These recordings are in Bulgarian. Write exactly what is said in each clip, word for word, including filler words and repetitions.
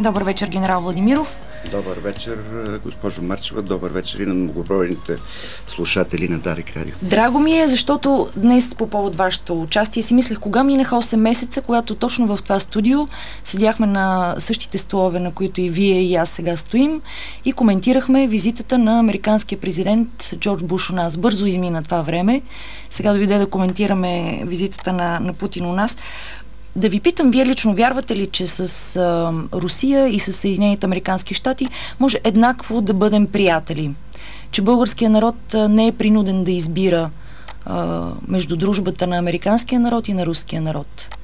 Добър вечер, генерал Владимиров. Добър вечер, госпожо Марчева. Добър вечер и на многобройните слушатели на Дарик Радио. Драго ми е, защото днес по повод вашето участие си мислех, кога минаха осем месеца, когато точно в това студио седяхме на същите столове, на които и вие и аз сега стоим, и коментирахме визитата на американския президент Джордж Буш у нас. Бързо измина това време. Сега дойде да коментираме визитата на, на Путин у нас. Да ви питам, вие лично вярвате ли, че с а, Русия и с Съединените американски щати може еднакво да бъдем приятели? Че българският народ а, не е принуден да избира а, между дружбата на американския народ и на руския народ?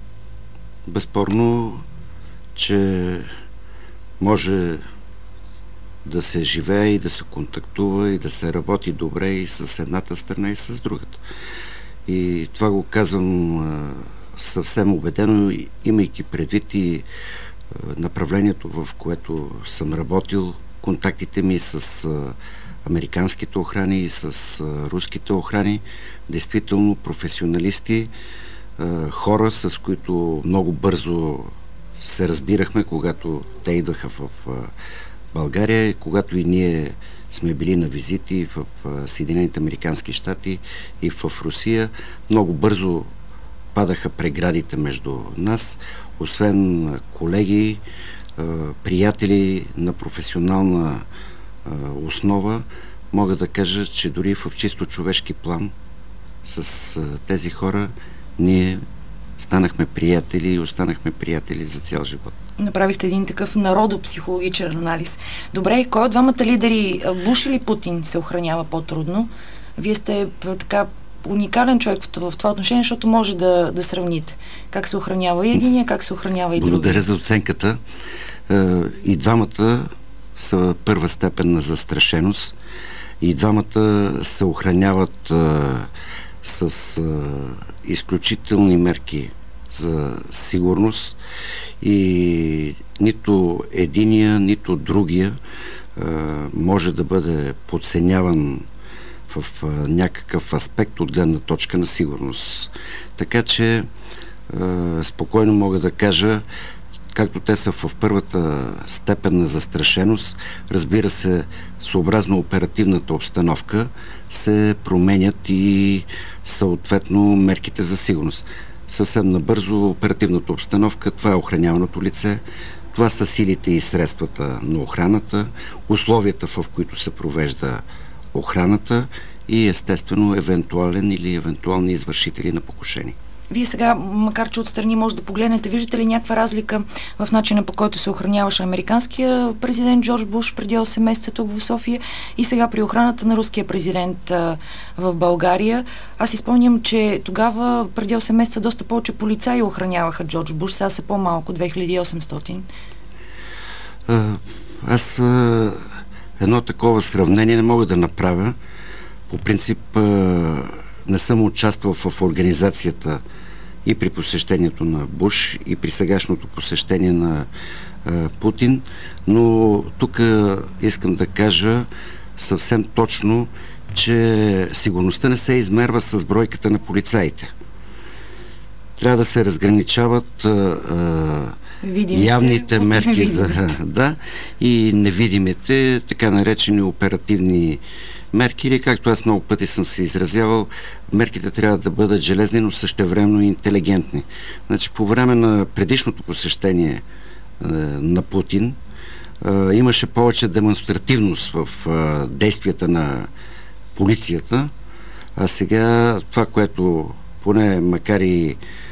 Безспорно, че може да се живее и да се контактува и да се работи добре и с едната страна и с другата. И това го казвам а, съвсем убедено, имайки предвид и направлението, в което съм работил, контактите ми с а, американските охрани и с а, руските охрани, действително професионалисти, а, хора, с които много бързо се разбирахме, когато те идваха в а, България, когато и ние сме били на визити в а, Съединените американски щати и в Русия. Много бързо падаха преградите между нас, освен колеги, приятели на професионална основа. Мога да кажа, че дори в чисто човешки план с тези хора ние станахме приятели и останахме приятели за цял живот. Направихте един такъв народопсихологичен анализ. Добре, кой от двамата лидери, Буш или Путин, се охранява по-трудно? Вие сте така уникален човек в, в това отношение, защото може да, да сравните как се охранява и единия, как се охранява и другия. Благодаря за оценката. И двамата са първа степен на застрашеност. И двамата се охраняват а, с а, изключителни мерки за сигурност и нито единия, нито другия а, може да бъде подценяван в а, някакъв аспект от гледна точка на сигурност. Така че а, спокойно мога да кажа, както те са в първата степен на застрашеност, разбира се, съобразно оперативната обстановка, се променят и съответно мерките за сигурност. Съвсем набързо оперативната обстановка, това е охраняваното лице, това са силите и средствата на охраната, условията, в които се провежда охраната и естествено евентуален или евентуални извършители на покушение. Вие сега, макар че отстрани може да погледнете, виждате ли някаква разлика в начина, по който се охраняваше американския президент Джордж Буш преди осем месеца тук в София и сега при охраната на руския президент а, в България? Аз изпомням, че тогава преди осем месеца доста повече полицаи охраняваха Джордж Буш, сега са по-малко, две хиляди и осемстотин. А, аз а, едно такова сравнение не мога да направя. По принцип а, не съм участвал в организацията и при посещението на Буш, и при сегашното посещение на а, Путин, но тук искам да кажа съвсем точно, че сигурността не се измерва с бройката на полицаите. Трябва да се разграничават а, а, явните мерки за, да, и невидимите, така наречени оперативни мерки, или както аз много пъти съм се изразявал, мерките трябва да бъдат железни, но същевременно интелигентни. Значи, по време на предишното посещение е, на Путин е, имаше повече демонстративност в е, действията на полицията, а сега това, което поне макар и е,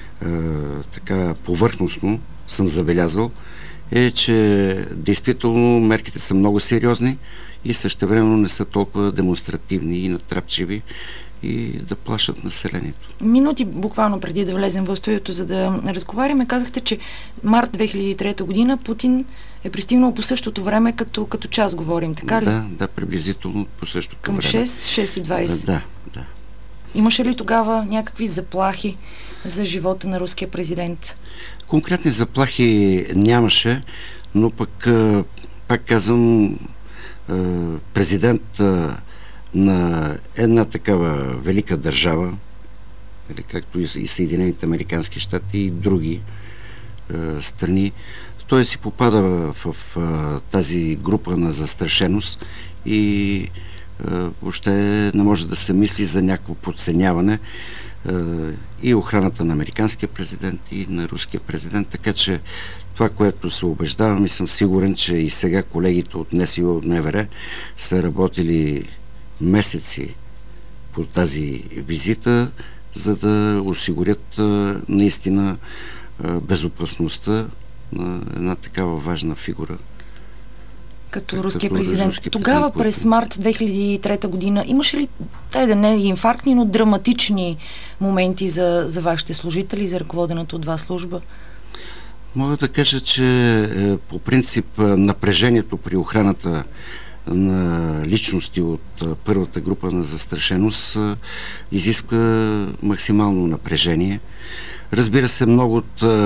така повърхностно съм забелязал, е, че действително мерките са много сериозни и същевременно не са толкова демонстративни и натрапчиви и да плашат населението. Минути буквално преди да влезем в студиото, за да разговаряме, казахте, че март две хиляди и трета година Путин е пристигнал по същото време, като, като час говорим, така ли? Да, да, приблизително по същото Към време. Към шест, шест и двайсет. Да, да. Имаше ли тогава някакви заплахи за живота на руския президент? Конкретни заплахи нямаше, но пък, пак казвам, президент на една такава велика държава, както и Съединените американски щати и други страни, той си попада в, в, в тази група на застрашеност и а, въобще не може да се мисли за някакво подценяване а, и охраната на американския президент и на руския президент, така че това, което се убеждавам и съм сигурен, че и сега колегите от НСО от МВР са работили месеци по тази визита, за да осигурят а, наистина а, безопасността на една такава важна фигура. Като руския президент. Руски Тогава президент, през март две хиляди и трета година имаше ли, тай да не инфарктни, но драматични моменти за, за вашите служители, за ръководената от вас служба? Мога да кажа, че по принцип напрежението при охраната на личности от първата група на застрашеност изисква максимално напрежение. Разбира се, много от а,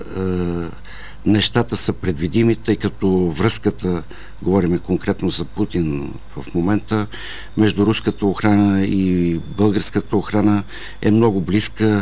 а, нещата са предвидими, тъй като връзката, говорим конкретно за Путин в момента, между руската охрана и българската охрана е много близка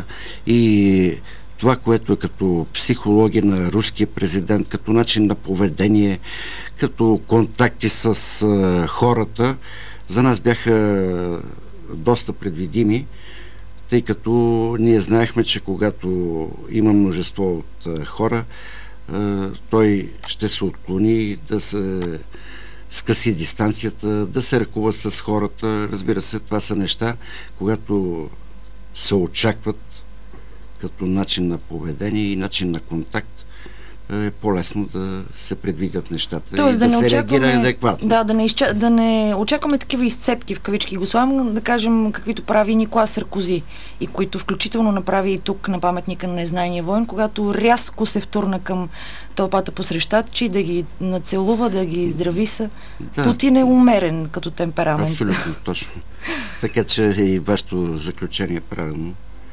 и това, което е като психология на руския президент, като начин на поведение, като контакти с а, хората, за нас бяха доста предвидими, тъй като ние знаехме, че когато има множество от а, хора, а, той ще се отклони да се скъси дистанцията, да се ръкува с хората. Разбира се, това са неща, когато се очакват като начин на поведение и начин на контакт, е по-лесно да се предвидят нещата. Тоест, и да, да, да се реагира адекватно. Да, да не, изча, да не очакваме такива изцепки в кавички го слагам, да кажем каквито прави Никола Саркози и които включително направи и тук на паметника на незнайния войн, когато рязко се втурна към тълпата посрещачи, да ги нацелува, да ги здрави са. Да. Путин е умерен като темперамент. Абсолютно, точно. Така че и вашето заключение е правилно.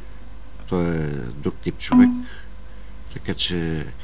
Той е друг тип човек, така че е,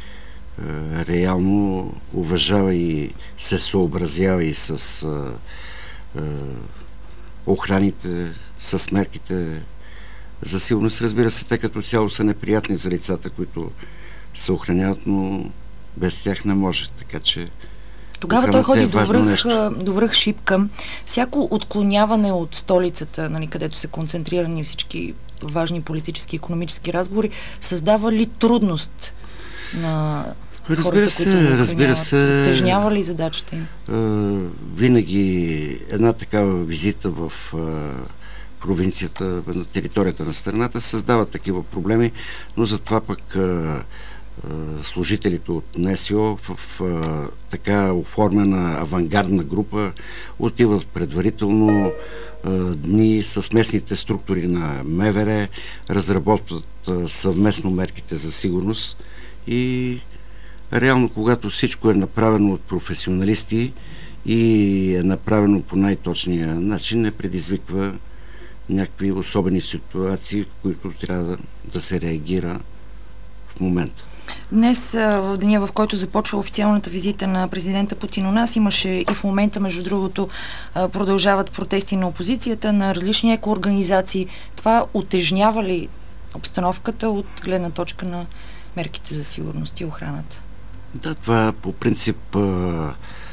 реално уважава и се съобразява и с е, е, охраните, с мерките за сигурност. Разбира се, те като цяло са неприятни за лицата, които се охраняват, но без тях не може, така че тогава той ходи до връх, до връх Шипка. Всяко отклоняване от столицата, нали, където са концентрирани всички важни политически и икономически разговори, създава ли трудност на разбира хората, се, които го разбира се, утежнява ли задачата им? Е, винаги една такава визита в е, провинцията, на територията на страната създава такива проблеми, но затова пък е, служителите от НСО в, в, в така оформена авангардна група отиват предварително а, дни с местните структури на МВР, разработват а, съвместно мерките за сигурност и реално, когато всичко е направено от професионалисти и е направено по най-точния начин, не предизвиква някакви особени ситуации, в които трябва да, да се реагира в момента. Днес, в деня, в който започва официалната визита на президента Путин у нас, имаше и в момента, между другото, продължават протести на опозицията, на различни екоорганизации. Това утежнява ли обстановката от гледна точка на мерките за сигурност и охраната? Да, това по принцип а, а,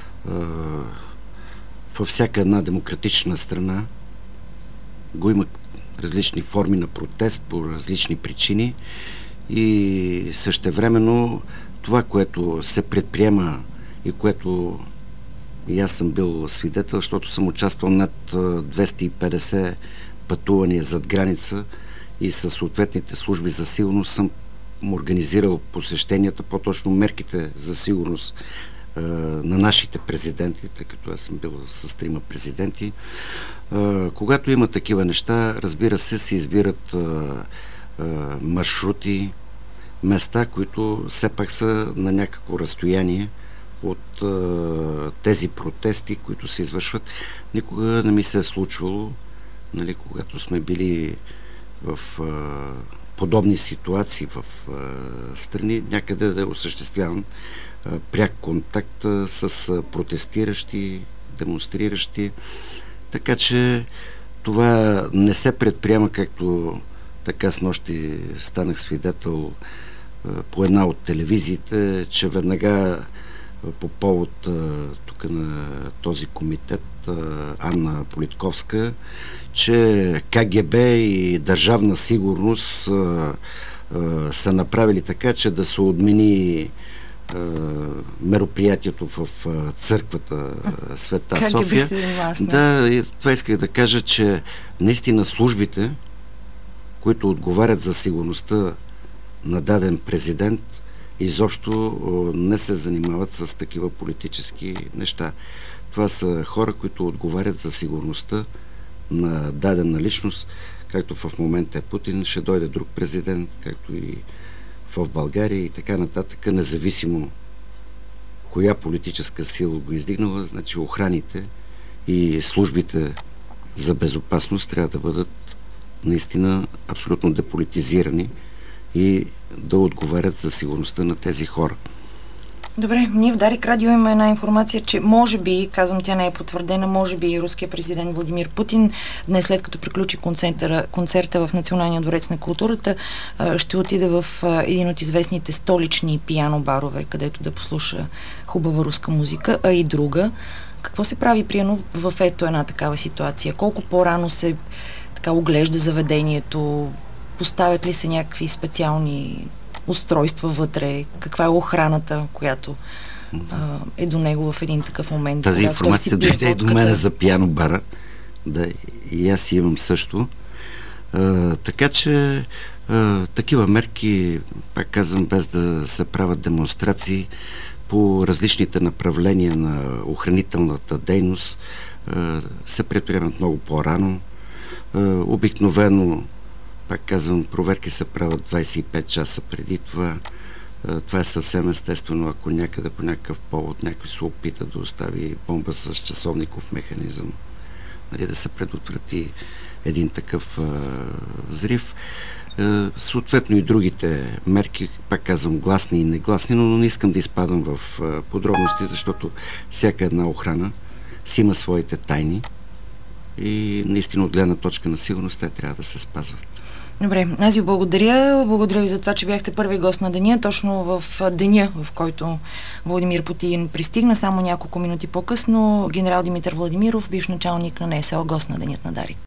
във всяка една демократична страна го има различни форми на протест по различни причини. И същевременно това, което се предприема и което и аз съм бил свидетел, защото съм участвал над двеста и петдесет пътувания зад граница и със съответните служби за сигурност съм организирал посещенията, по-точно мерките за сигурност е, на нашите президенти, тъй като аз съм бил с трима президенти. Е, когато има такива неща, разбира се, се избират е, маршрути, места, които все пак са на някакво разстояние от а, тези протести, които се извършват. Никога не ми се е случвало, нали, когато сме били в а, подобни ситуации в а, страни, някъде да осъществявам а, пряк контакт а, с а, протестиращи, демонстриращи. Така че това не се предприема, както така снощи станах свидетел, по една от телевизиите, че веднага по повод тук на този комитет Анна Политковска, че КГБ и Държавна сигурност са направили така, че да се отмени мероприятието в църквата Света как София. Да, и това исках да кажа, че наистина службите, които отговарят за сигурността на даден президент, изобщо не се занимават с такива политически неща. Това са хора, които отговарят за сигурността на дадена личност, както в момента е Путин, ще дойде друг президент, както и в България и така нататък, независимо коя политическа сила го издигнала, значи охраните и службите за безопасност трябва да бъдат наистина абсолютно деполитизирани и да отговарят за сигурността на тези хора. Добре, ние в Дарик Радио имаме една информация, че може би, казвам, тя не е потвърдена, може би руският президент Владимир Путин днес, след като приключи концерта, концерта в Националния дворец на културата, ще отиде в един от известните столични пиано-барове, където да послуша хубава руска музика, а и друга. Какво се прави приено в ето една такава ситуация? Колко по-рано се така оглежда заведението? Поставят ли се някакви специални устройства вътре, каква е охраната, която а, е до него в един такъв момент. Тази информация дойде и до мен за пиано бара. Да, и аз имам също. А, така че а, такива мерки, пак казвам, без да се правят демонстрации по различните направления на охранителната дейност, а, се предприемат много по-рано. А, обикновено, пак казвам, проверки се правят двайсет и пет часа преди това. Това е съвсем естествено, ако някъде по някакъв повод някой се опита да остави бомба с часовников механизъм, нали, да се предотврати един такъв а, взрив. А, съответно и другите мерки, пак казвам, гласни и негласни, но не искам да изпадам в а, подробности, защото всяка една охрана си има своите тайни и наистина от гледна точка на сигурност те трябва да се спазват. Добре, аз ви благодаря. Благодаря ви за това, че бяхте първи гост на деня, точно в деня, в който Владимир Путин пристигна, само няколко минути по-късно. Генерал Димитър Владимиров, бивш началник на НСО, гост на денят на Дарик.